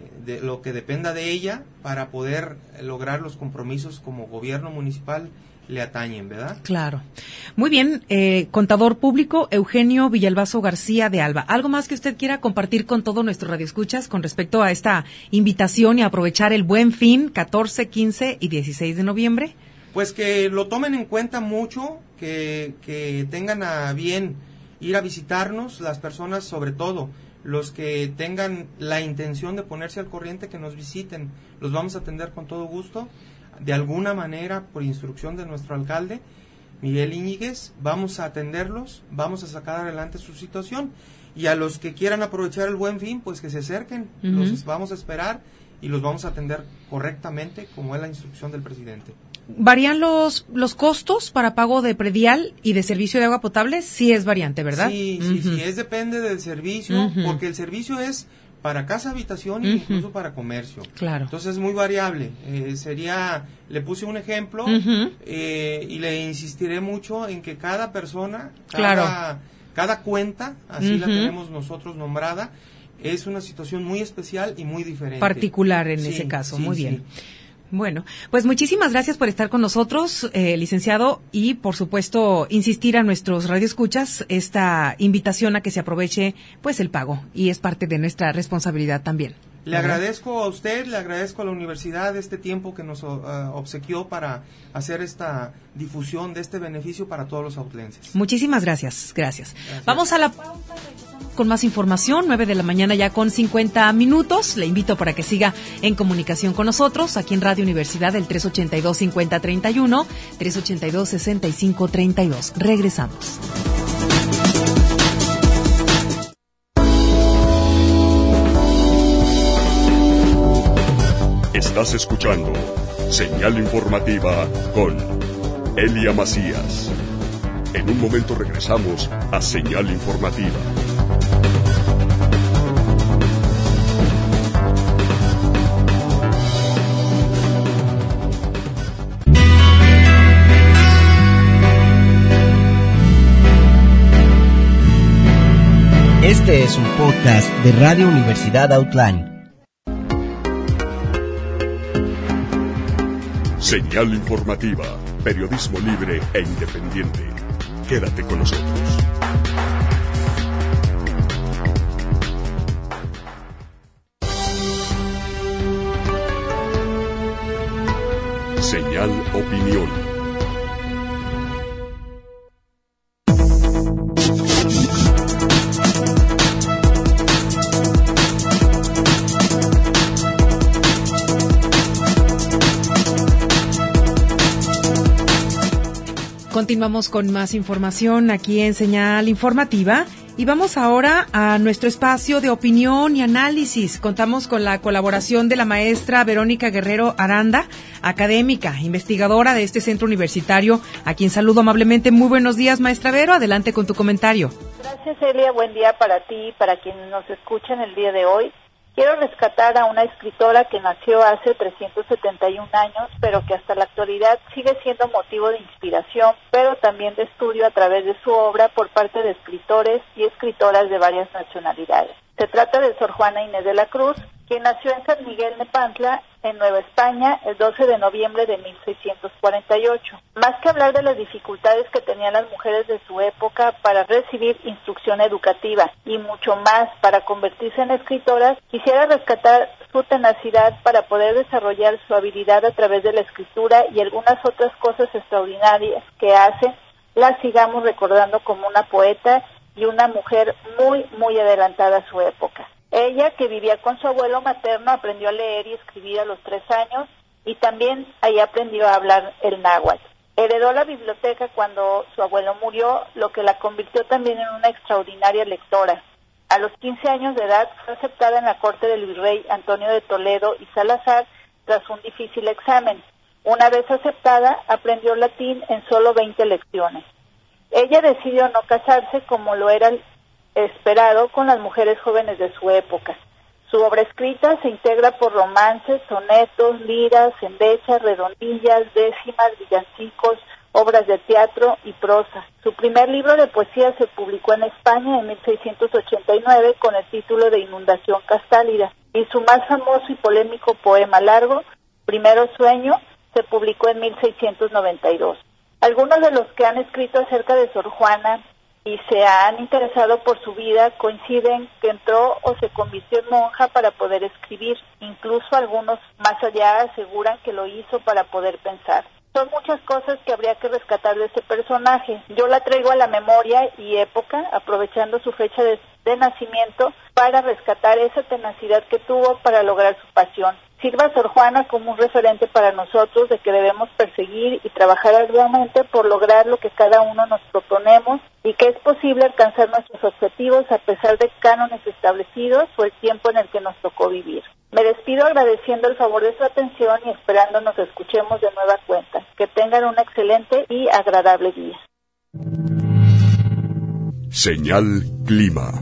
de ella, para poder lograr los compromisos como gobierno municipal le atañen, ¿verdad? Claro. Muy bien, contador público Eugenio Villalbazo García de Alba. ¿Algo más que usted quiera compartir con todos nuestros radioescuchas con respecto a esta invitación y aprovechar el Buen Fin 14, 15 y 16 de noviembre? Pues que lo tomen en cuenta mucho, que tengan a bien ir a visitarnos, las personas sobre todo, los que tengan la intención de ponerse al corriente, que nos visiten, los vamos a atender con todo gusto. De alguna manera, por instrucción de nuestro alcalde, Miguel Iñiguez, vamos a atenderlos, vamos a sacar adelante su situación. Y a los que quieran aprovechar el Buen Fin, pues que se acerquen, los vamos a esperar y los vamos a atender correctamente, como es la instrucción del presidente. ¿Varían los costos para pago de predial y de servicio de agua potable? Sí es variante, ¿verdad? Sí, depende del servicio, porque el servicio es para casa, habitación e incluso para comercio. Claro. Entonces es muy variable. Le puse un ejemplo y le insistiré mucho en que cada persona, cada cuenta, así la tenemos nosotros nombrada, es una situación muy especial y muy diferente. Particular en ese caso, muy bien. Bueno, pues muchísimas gracias por estar con nosotros, licenciado, y por supuesto insistir a nuestros radioescuchas esta invitación a que se aproveche pues el pago, y es parte de nuestra responsabilidad también. Le agradezco a usted, le agradezco a la universidad este tiempo que nos obsequió para hacer esta difusión de este beneficio para todos los autlenses. Muchísimas gracias. Vamos a la pausa con más información, 9 de la mañana ya con 50 minutos. Le invito para que siga en comunicación con nosotros aquí en Radio Universidad, el 382-5031, 382-6532. Regresamos. Estás escuchando Señal Informativa con Elia Macías. En un momento regresamos a Señal Informativa. Este es un podcast de Radio Universidad Autlán. Señal Informativa, periodismo libre e independiente. Quédate con nosotros. Señal Opinión. Continuamos con más información aquí en Señal Informativa Y vamos ahora a nuestro espacio de opinión y análisis. Contamos con la colaboración de la maestra Verónica Guerrero Aranda, académica, investigadora de este centro universitario, a quien saludo amablemente. Muy buenos días, maestra Vero. Adelante con tu comentario. Gracias, Elia. Buen día para ti y para quienes nos escuchan el día de hoy. Quiero rescatar a una escritora que nació hace 371 años, pero que hasta la actualidad sigue siendo motivo de inspiración, pero también de estudio a través de su obra por parte de escritores y escritoras de varias nacionalidades. Se trata de Sor Juana Inés de la Cruz, quien nació en San Miguel Nepantla, en Nueva España, el 12 de noviembre de 1648. Más que hablar de las dificultades que tenían las mujeres de su época para recibir instrucción educativa y mucho más para convertirse en escritoras, quisiera rescatar su tenacidad para poder desarrollar su habilidad a través de la escritura y algunas otras cosas extraordinarias que hace, la sigamos recordando como una poeta y una mujer muy, muy adelantada a su época. Ella, que vivía con su abuelo materno, aprendió a leer y escribir a los 3 años y también ahí aprendió a hablar el náhuatl. Heredó la biblioteca cuando su abuelo murió, lo que la convirtió también en una extraordinaria lectora. A los 15 años de edad fue aceptada en la corte del virrey Antonio de Toledo y Salazar tras un difícil examen. Una vez aceptada, aprendió latín en solo 20 lecciones. Ella decidió no casarse como lo era esperado con las mujeres jóvenes de su época. Su obra escrita se integra por romances, sonetos, liras, endechas, redondillas, décimas, villancicos, obras de teatro y prosa. Su primer libro de poesía se publicó en España en 1689 con el título de Inundación Castálida, y su más famoso y polémico poema largo, Primero Sueño, se publicó en 1692. Algunos de los que han escrito acerca de Sor Juana y se han interesado por su vida coinciden que entró o se convirtió en monja para poder escribir. Incluso algunos más allá aseguran que lo hizo para poder pensar. Son muchas cosas que habría que rescatar de ese personaje. Yo la traigo a la memoria y época, aprovechando su fecha de nacimiento, para rescatar esa tenacidad que tuvo para lograr su pasión. Sirva Sor Juana como un referente para nosotros de que debemos perseguir y trabajar arduamente por lograr lo que cada uno nos proponemos y que es posible alcanzar nuestros objetivos a pesar de cánones establecidos o el tiempo en el que nos tocó vivir. Me despido agradeciendo el favor de su atención y esperando nos escuchemos de nueva cuenta. Que tengan un excelente y agradable día. Señal Clima.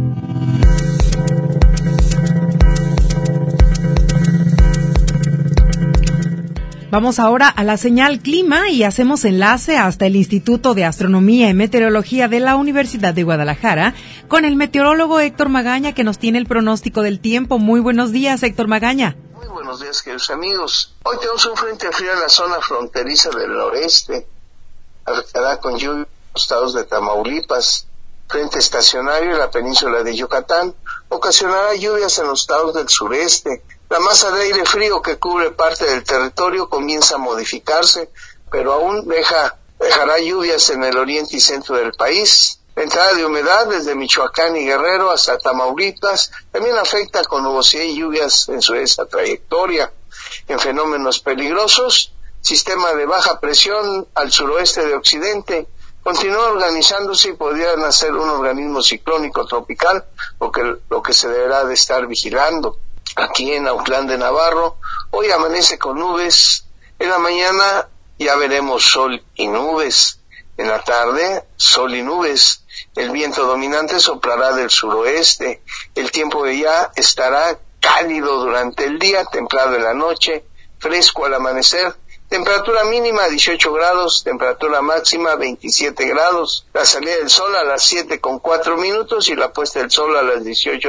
Vamos ahora a la señal clima y hacemos enlace hasta el Instituto de Astronomía y Meteorología de la Universidad de Guadalajara con el meteorólogo Héctor Magaña, que nos tiene el pronóstico del tiempo. Muy buenos días, Héctor Magaña. Muy buenos días, queridos amigos. Hoy tenemos un frente frío en la zona fronteriza del noreste. Afectará con lluvia los estados de Tamaulipas. Frente estacionario en la península de Yucatán. Ocasionará lluvias en los estados del sureste. La masa de aire frío que cubre parte del territorio comienza a modificarse, pero aún dejará lluvias en el oriente y centro del país. La entrada de humedad desde Michoacán y Guerrero hasta Tamaulipas también afecta con nubosidad y lluvias en esa trayectoria. En fenómenos peligrosos, sistema de baja presión al suroeste de Occidente continúa organizándose y podría nacer un organismo ciclónico tropical, lo que se deberá de estar vigilando. Aquí en Autlán de Navarro, hoy amanece con nubes, en la mañana ya veremos sol y nubes, en la tarde sol y nubes, el viento dominante soplará del suroeste, el tiempo de ya estará cálido durante el día, templado en la noche, fresco al amanecer, temperatura mínima 18 grados, temperatura máxima 27 grados, la salida del sol a las 7:04 y la puesta del sol a las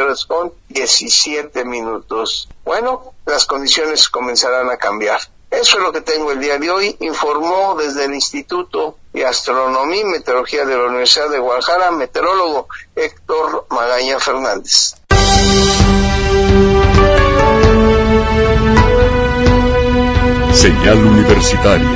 18:17. Bueno, las condiciones comenzarán a cambiar. Eso es lo que tengo el día de hoy, informó desde el Instituto de Astronomía y Meteorología de la Universidad de Guadalajara, meteorólogo Héctor Magaña Fernández. Señal Universitaria.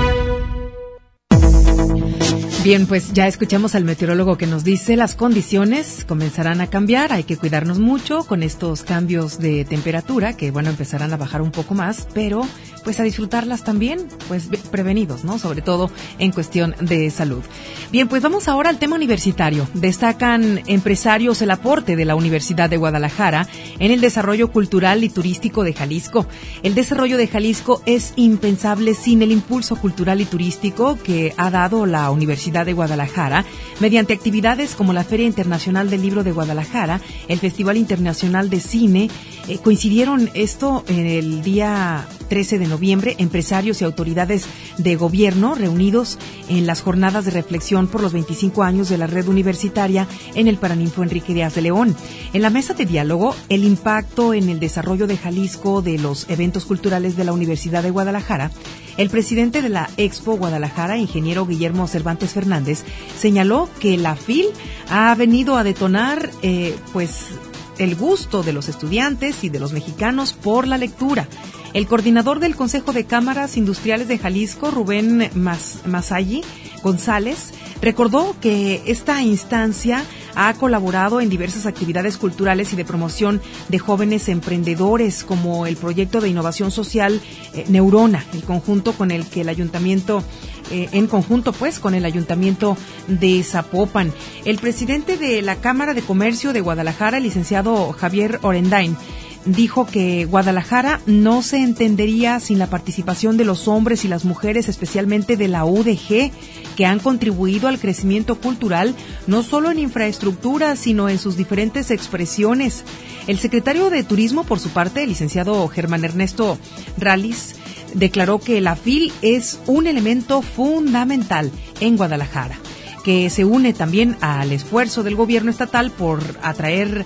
Bien, pues ya escuchamos al meteorólogo que nos dice las condiciones comenzarán a cambiar, hay que cuidarnos mucho con estos cambios de temperatura que, bueno, empezarán a bajar un poco más, pero pues a disfrutarlas también, pues prevenidos, ¿no? Sobre todo en cuestión de salud. Bien, pues vamos ahora al tema universitario. Destacan empresarios el aporte de la Universidad de Guadalajara en el desarrollo cultural y turístico de Jalisco. El desarrollo de Jalisco es impensable sin el impulso cultural y turístico que ha dado la Universidad de Guadalajara mediante actividades como la Feria Internacional del Libro de Guadalajara, el Festival Internacional de Cine. Coincidieron esto en el día 13 de noviembre, empresarios y autoridades de gobierno reunidos en las jornadas de reflexión por los 25 años de la red universitaria en el Paraninfo Enrique Díaz de León. En la mesa de diálogo, el impacto en el desarrollo de Jalisco de los eventos culturales de la Universidad de Guadalajara, el presidente de la Expo Guadalajara, ingeniero Guillermo Cervantes Fernández, señaló que la FIL ha venido a detonar, el gusto de los estudiantes y de los mexicanos por la lectura. El coordinador del Consejo de Cámaras Industriales de Jalisco, Rubén Masalli González, recordó que esta instancia ha colaborado en diversas actividades culturales y de promoción de jóvenes emprendedores, como el proyecto de innovación social Neurona, en conjunto con el Ayuntamiento de Zapopan. El presidente de la Cámara de Comercio de Guadalajara, el licenciado Javier Orendain, dijo que Guadalajara no se entendería sin la participación de los hombres y las mujeres, especialmente de la UDG, que han contribuido al crecimiento cultural, no solo en infraestructura, sino en sus diferentes expresiones. El secretario de Turismo, por su parte, el licenciado Germán Ernesto Rallis, declaró que la FIL es un elemento fundamental en Guadalajara, que se une también al esfuerzo del gobierno estatal por atraer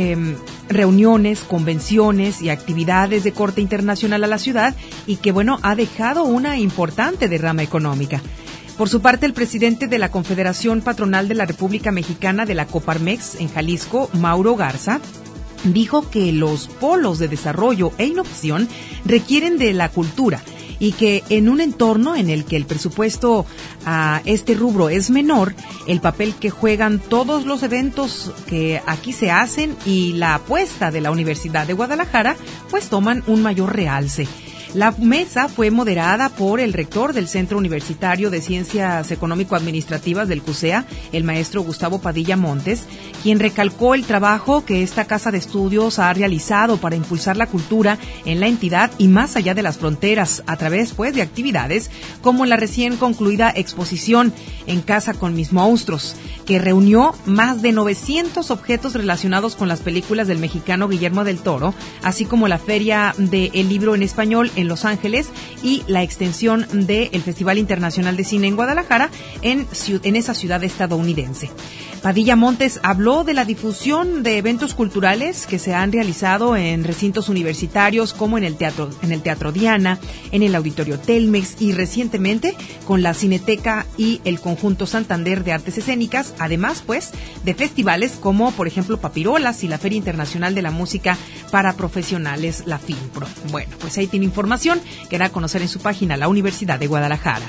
reuniones, convenciones y actividades de corte internacional a la ciudad y que, ha dejado una importante derrama económica. Por su parte, el presidente de la Confederación Patronal de la República Mexicana de la Coparmex en Jalisco, Mauro Garza, dijo que los polos de desarrollo e innovación requieren de la cultura y que en un entorno en el que el presupuesto a este rubro es menor, el papel que juegan todos los eventos que aquí se hacen y la apuesta de la Universidad de Guadalajara, toman un mayor realce. La mesa fue moderada por el rector del Centro Universitario de Ciencias Económico-Administrativas del CUSEA, el maestro Gustavo Padilla Montes, quien recalcó el trabajo que esta casa de estudios ha realizado para impulsar la cultura en la entidad y más allá de las fronteras, a través, de actividades como la recién concluida exposición En Casa con Mis Monstruos, que reunió más de 900 objetos relacionados con las películas del mexicano Guillermo del Toro, así como la Feria del Libro en Español en Los Ángeles y la extensión del Festival Internacional de Cine en Guadalajara en esa ciudad estadounidense. Padilla Montes habló de la difusión de eventos culturales que se han realizado en recintos universitarios como en el Teatro Diana, en el Auditorio Telmex y recientemente con la Cineteca y el Conjunto Santander de Artes Escénicas, además de festivales como por ejemplo Papirolas y la Feria Internacional de la Música para Profesionales, la FIMPRO. Bueno, ahí tiene información que da a conocer en su página la Universidad de Guadalajara.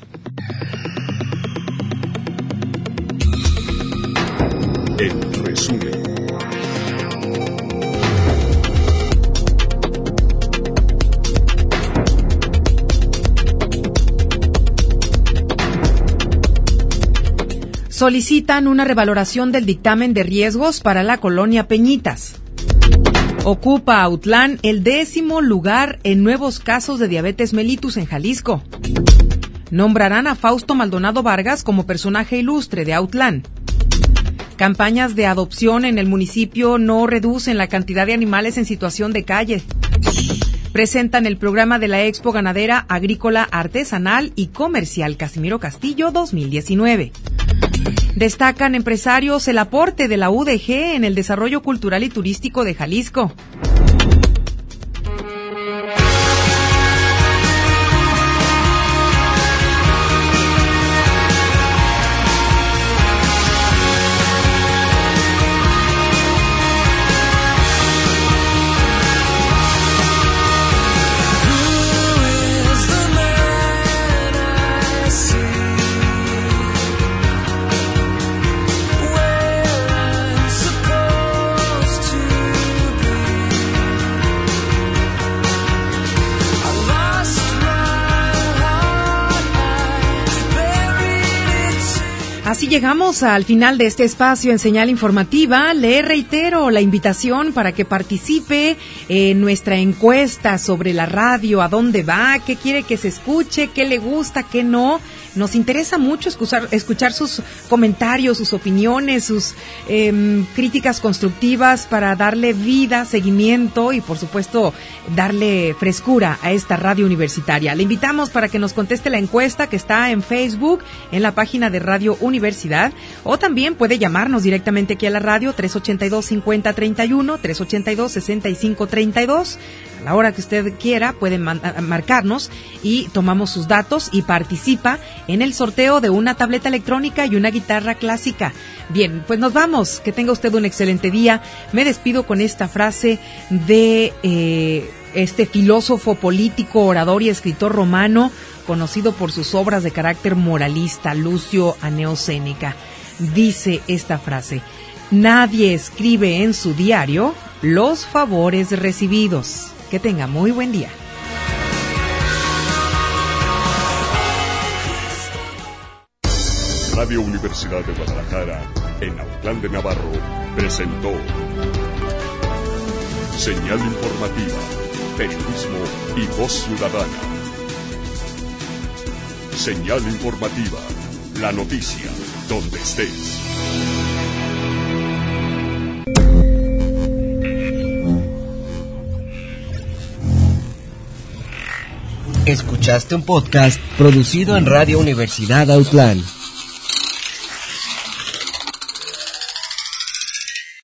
En resumen. Solicitan una revaloración del dictamen de riesgos para la colonia Peñitas. Ocupa Autlán el 10º lugar en nuevos casos de diabetes mellitus en Jalisco. Nombrarán a Fausto Maldonado Vargas como personaje ilustre de Autlán. Campañas de adopción en el municipio no reducen la cantidad de animales en situación de calle. Presentan el programa de la Expo Ganadera, Agrícola, Artesanal y Comercial Casimiro Castillo 2019. Destacan empresarios el aporte de la UDG en el desarrollo cultural y turístico de Jalisco. Así llegamos al final de este espacio en Señal Informativa. Le reitero la invitación para que participe en nuestra encuesta sobre la radio, a dónde va, qué quiere que se escuche, qué le gusta, qué no. Nos interesa mucho escuchar sus comentarios, sus opiniones, sus críticas constructivas para darle vida, seguimiento y, por supuesto, darle frescura a esta radio universitaria. Le invitamos para que nos conteste la encuesta que está en Facebook, en la página de Radio Universidad, o también puede llamarnos directamente aquí a la radio, 382-5031, 382-6532. A la hora que usted quiera puede marcarnos y tomamos sus datos y participa en el sorteo de una tableta electrónica y una guitarra clásica. Bien, pues nos vamos. Que tenga usted un excelente día. Me despido con esta frase de este filósofo político, orador y escritor romano, conocido por sus obras de carácter moralista, Lucio Aneo Séneca. Dice esta frase: nadie escribe en su diario los favores recibidos. Que tenga muy buen día. Radio Universidad de Guadalajara, en Autlán de Navarro, presentó Señal Informativa, periodismo y voz ciudadana. Señal Informativa, la noticia, donde estés. Escuchaste un podcast producido en Radio Universidad Autlán.